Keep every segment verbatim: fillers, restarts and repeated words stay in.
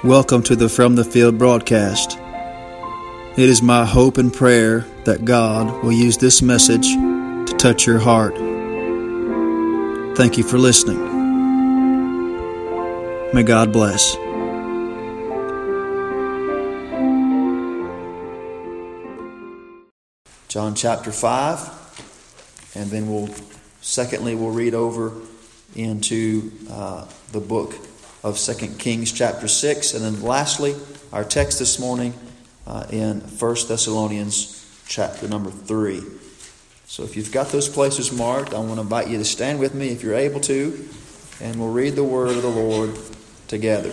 Welcome to the From the Field broadcast. It is my hope and prayer that God will use this message to touch your heart. Thank you for listening. May God bless. John chapter five, and then we'll, secondly, we'll read over into uh, the book of Second Kings chapter six, and then lastly, our text this morning uh, in First Thessalonians chapter number three. So if you've got those places marked, I want to invite you to stand with me if you're able to, and we'll read the word of the Lord together.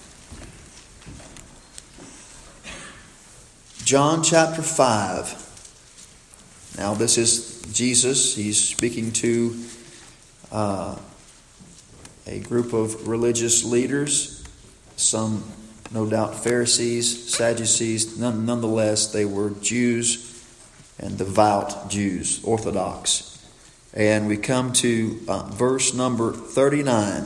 John chapter five. Now this is Jesus. He's speaking to uh, a group of religious leaders, some no doubt Pharisees, Sadducees. None, nonetheless, they were Jews and devout Jews, Orthodox. And we come to uh, verse number thirty-nine.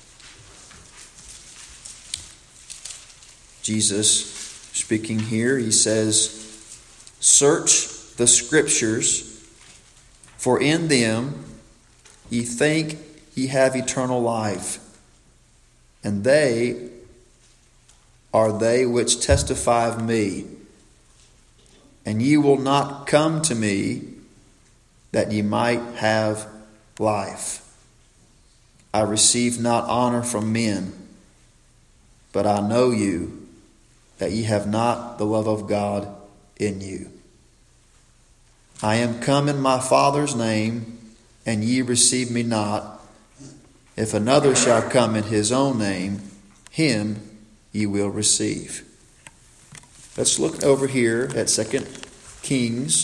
Jesus speaking here, he says, "Search the Scriptures, for in them ye think ye have eternal life, and they are they which testify of me. And ye will not come to me, that ye might have life. I receive not honor from men, but I know you, that ye have not the love of God in you. I am come in my Father's name, and ye receive me not. If another shall come in his own name, him ye will receive." Let's look over here at Second Kings.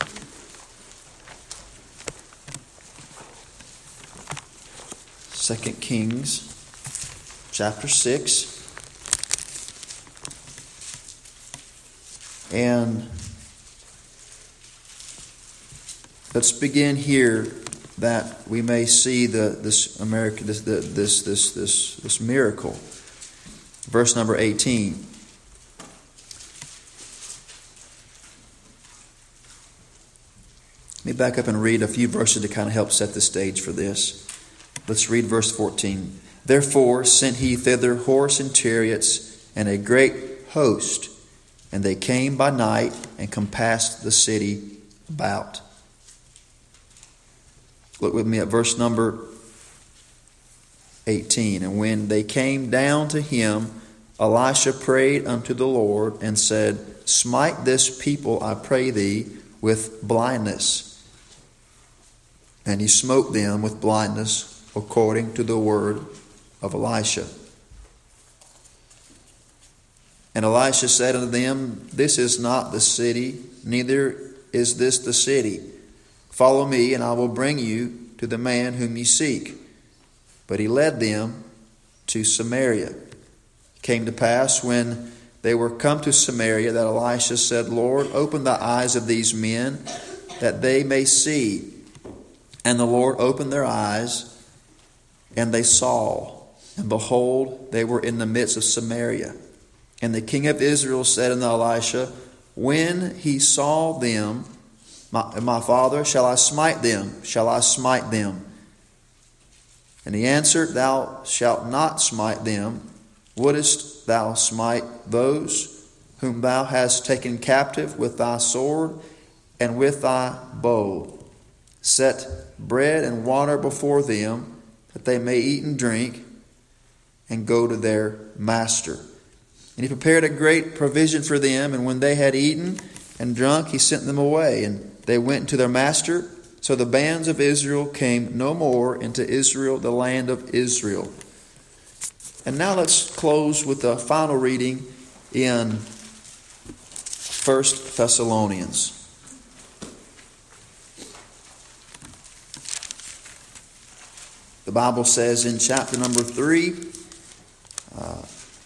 Second Kings chapter six. And let's begin here, that we may see the this American this the, this this this this miracle. Verse number eighteen. Let me back up and read a few verses to kind of help set the stage for this. Let's read verse fourteen. "Therefore sent he thither horse and chariots and a great host, and they came by night and compassed the city about." Look with me at verse number eighteen. "And when they came down to him, Elisha prayed unto the Lord and said, Smite this people, I pray thee, with blindness. And he smote them with blindness according to the word of Elisha. And Elisha said unto them, This is not the city, neither is this the city. Follow me, and I will bring you to the man whom ye seek. But he led them to Samaria. It came to pass, when they were come to Samaria, that Elisha said, Lord, open the eyes of these men, that they may see. And the Lord opened their eyes, and they saw. And behold, they were in the midst of Samaria. And the king of Israel said unto Elisha, When he saw them, My, my father, shall I smite them? Shall I smite them? And he answered, Thou shalt not smite them. Wouldest thou smite those whom thou hast taken captive with thy sword and with thy bow? Set bread and water before them, that they may eat and drink, and go to their master. And he prepared a great provision for them, and when they had eaten and drunk, he sent them away, and they went to their master. So the bands of Israel came no more into Israel, the land of Israel." And now let's close with the final reading in First Thessalonians. The Bible says in chapter number three, uh,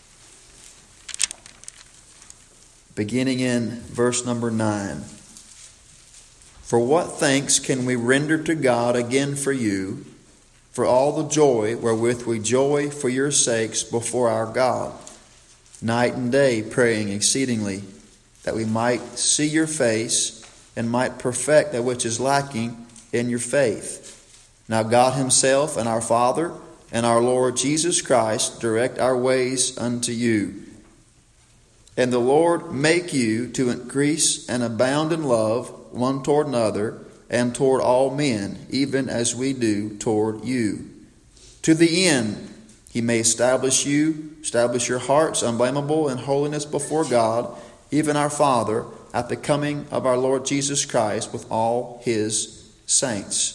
beginning in verse number nine. "For what thanks can we render to God again for you, for all the joy wherewith we joy for your sakes before our God, night and day, praying exceedingly, that we might see your face and might perfect that which is lacking in your faith. Now God himself and our Father and our Lord Jesus Christ direct our ways unto you. And the Lord make you to increase and abound in love one toward another and toward all men, even as we do toward you. To the end he may establish you, establish your hearts unblameable in holiness before God, even our Father, at the coming of our Lord Jesus Christ with all his saints.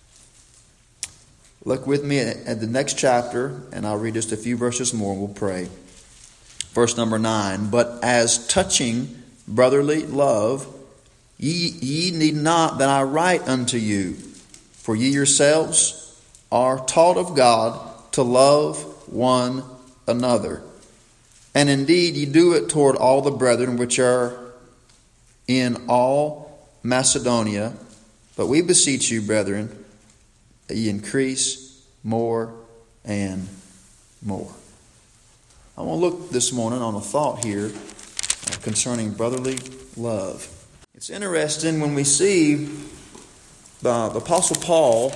Look with me at the next chapter, and I'll read just a few verses more and we'll pray. Verse number nine. But as touching brotherly love, ye, ye need not that I write unto you, for ye yourselves are taught of God to love one another. And indeed ye do it toward all the brethren which are in all Macedonia. But we beseech you, brethren, that ye increase more and more. I want to look this morning on a thought here concerning brotherly love. It's interesting when we see the, the Apostle Paul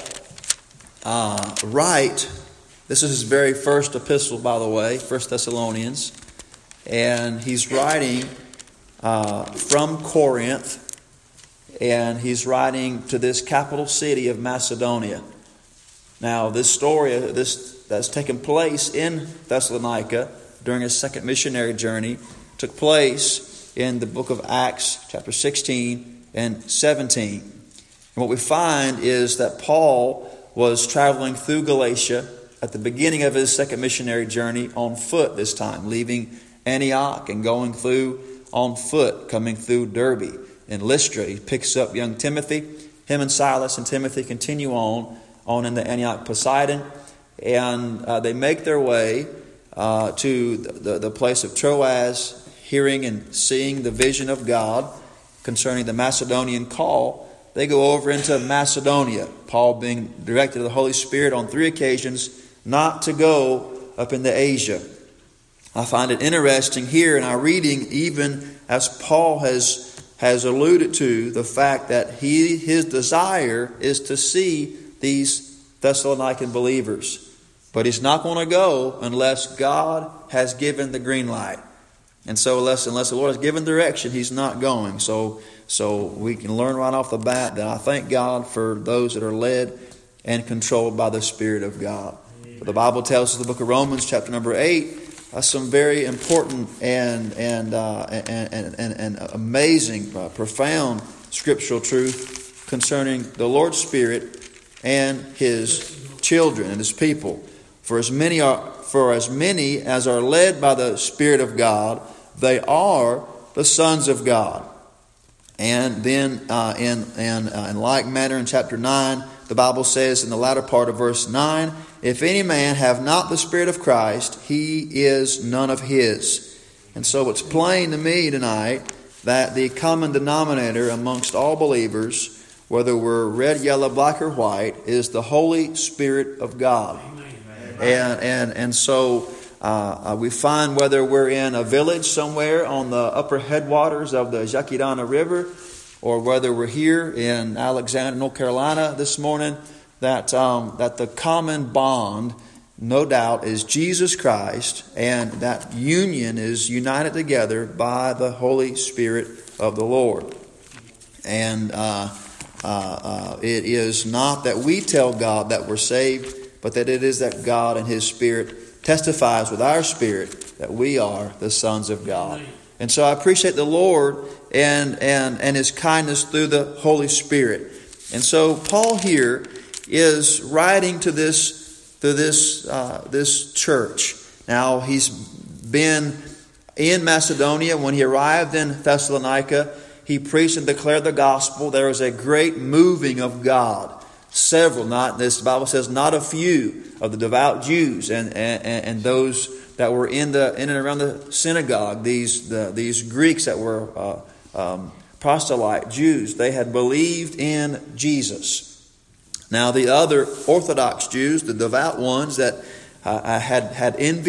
uh, write. This is his very first epistle, by the way, First Thessalonians. And he's writing uh, from Corinth. And he's writing to this capital city of Macedonia. Now, this story this that's taken place in Thessalonica during his second missionary journey took place in the book of Acts, chapter sixteen and seventeen. And what we find is that Paul was traveling through Galatia at the beginning of his second missionary journey on foot this time, leaving Antioch and going through on foot, coming through Derbe and Lystra. He picks up young Timothy. Him and Silas and Timothy continue on, on into Antioch Poseidon, and uh, they make their way uh, to the, the, the place of Troas, hearing and seeing the vision of God concerning the Macedonian call. They go over into Macedonia, Paul being directed of the Holy Spirit on three occasions not to go up into Asia. I find it interesting here in our reading, even as Paul has has alluded to the fact that he his desire is to see these Thessalonican believers. But he's not going to go unless God has given the green light. And so unless, unless the Lord has given direction, he's not going. So, so we can learn right off the bat that I thank God for those that are led and controlled by the Spirit of God. But the Bible tells us in the book of Romans, chapter number eight, uh, some very important and and uh, and, and, and, and amazing, uh, profound scriptural truth concerning the Lord's Spirit and his children and his people. For as many are for as many as are led by the Spirit of God, they are the sons of God. And then uh, in in, uh, in like manner in chapter nine, the Bible says in the latter part of verse nine, if any man have not the Spirit of Christ, he is none of his. And so it's plain to me tonight that the common denominator amongst all believers, whether we're red, yellow, black, or white, is the Holy Spirit of God. Amen. And and and so uh, we find whether we're in a village somewhere on the upper headwaters of the Jaquidana River, or whether we're here in Alexandria, North Carolina this morning, that um, that the common bond, no doubt, is Jesus Christ, and that union is united together by the Holy Spirit of the Lord. And uh, uh, uh, it is not that we tell God that we're saved, but that it is that God and His Spirit testifies with our spirit that we are the sons of God. And so I appreciate the Lord and and and His kindness through the Holy Spirit. And so Paul here is writing to this to this uh, this church. Now he's been in Macedonia. When he arrived in Thessalonica, he preached and declared the gospel. There was a great moving of God. Several, not this the Bible says, not a few of the devout Jews and and, and those that were in the in and around the synagogue. These the, these Greeks that were uh, um, proselyte Jews. They had believed in Jesus. Now the other Orthodox Jews, the devout ones that uh, had had envy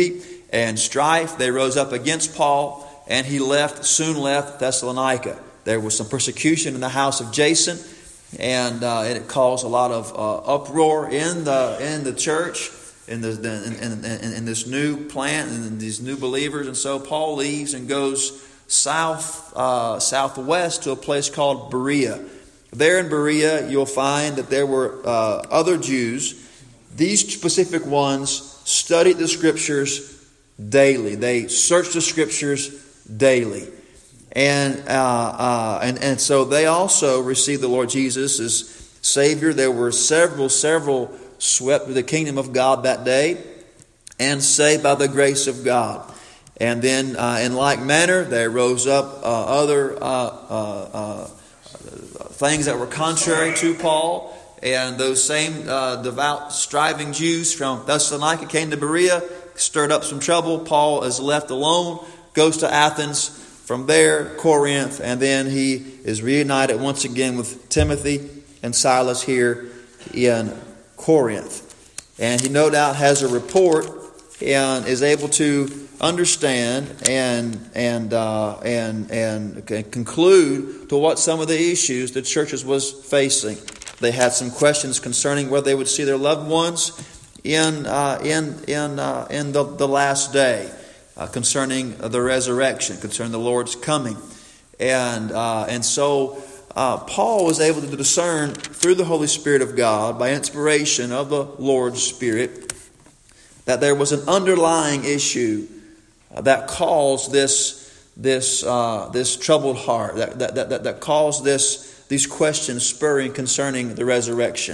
and strife. They rose up against Paul, and he left, soon left Thessalonica. There was some persecution in the house of Jason, and, uh, and it caused a lot of uh, uproar in the in the church, in the in, in, in, in this new plant, and these new believers. And so Paul leaves and goes south uh, southwest to a place called Berea. There in Berea, you'll find that there were uh, other Jews. These specific ones studied the Scriptures daily. They searched the Scriptures daily. And, uh, uh, and and so they also received the Lord Jesus as Savior. There were several, several swept to the kingdom of God that day and saved by the grace of God. And then uh, in like manner, there rose up uh, other uh, uh, uh, things that were contrary to Paul. And those same uh, devout, striving Jews from Thessalonica came to Berea, stirred up some trouble. Paul is left alone, goes to Athens, from there, Corinth, and then he is reunited once again with Timothy and Silas here in Corinth. And he no doubt has a report and is able to understand and and uh, and and conclude to what some of the issues the churches was facing. They had some questions concerning whether they would see their loved ones in uh, in in uh, in the, the last day, uh, concerning the resurrection, concerning the Lord's coming, and uh, and so uh, Paul was able to discern through the Holy Spirit of God, by inspiration of the Lord's Spirit, that there was an underlying issue that caused this this uh, this troubled heart, that that that that caused this. These questions spurring concerning the resurrection.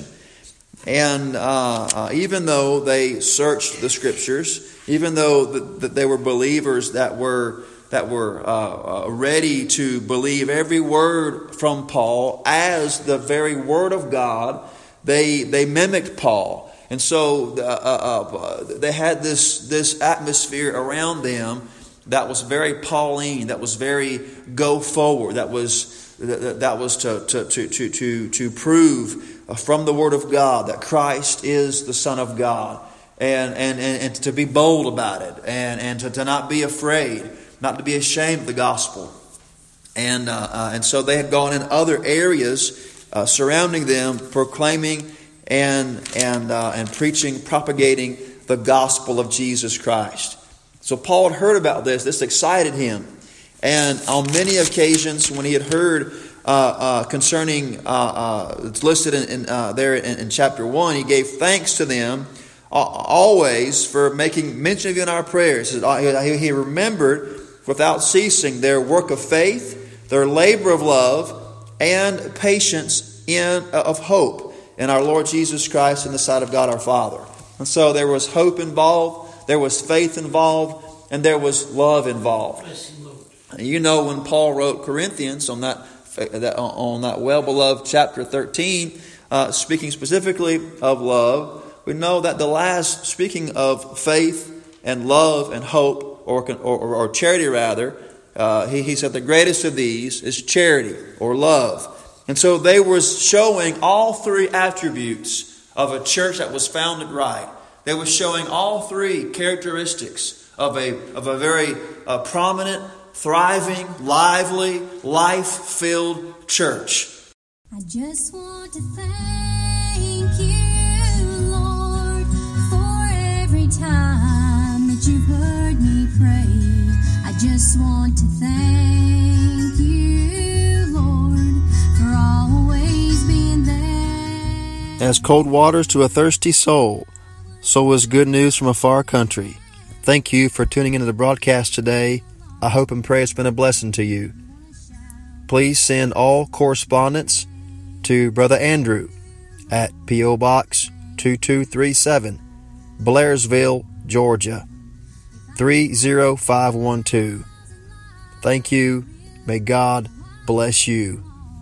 And uh, uh, even though they searched the Scriptures, even though that the, they were believers that were that were uh, uh, ready to believe every word from Paul as the very Word of God, they they mimicked Paul. And so uh, uh, they had this this atmosphere around them that was very Pauline, that was very go forward, that was. That was to to to to to to prove from the Word of God that Christ is the Son of God, and and and, and to be bold about it, and and to, to not be afraid, not to be ashamed of the gospel, and uh, uh, and so they had gone in other areas uh, surrounding them, proclaiming and and uh, and preaching, propagating the gospel of Jesus Christ. So Paul had heard about this. This excited him. And on many occasions, when he had heard uh, uh, concerning, uh, uh, it's listed in, in, uh, there in, in chapter one, he gave thanks to them uh, always for making mention of you in our prayers. He, he remembered without ceasing their work of faith, their labor of love, and patience in uh, of hope in our Lord Jesus Christ in the sight of God our Father. And so there was hope involved, there was faith involved, and there was love involved. You know, when Paul wrote Corinthians on that on that well-beloved chapter thirteen, uh, speaking specifically of love, we know that the last, speaking of faith and love and hope, or or, or charity rather, uh, he, he said the greatest of these is charity or love. And so they were showing all three attributes of a church that was founded right. They were showing all three characteristics of a of a very uh, prominent, thriving, lively, life-filled church. I just want to thank you, Lord, for every time that you've heard me pray. I just want to thank you, Lord, for always being there. As cold waters to a thirsty soul, so is good news from a far country. Thank you for tuning into the broadcast today. I hope and pray it's been a blessing to you. Please send all correspondence to Brother Andrew at P O Box two two three seven, Blairsville, Georgia, three zero five one two. Thank you. May God bless you.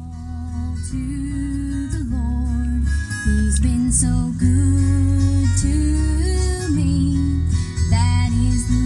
To the Lord, He's been so good to me. That is the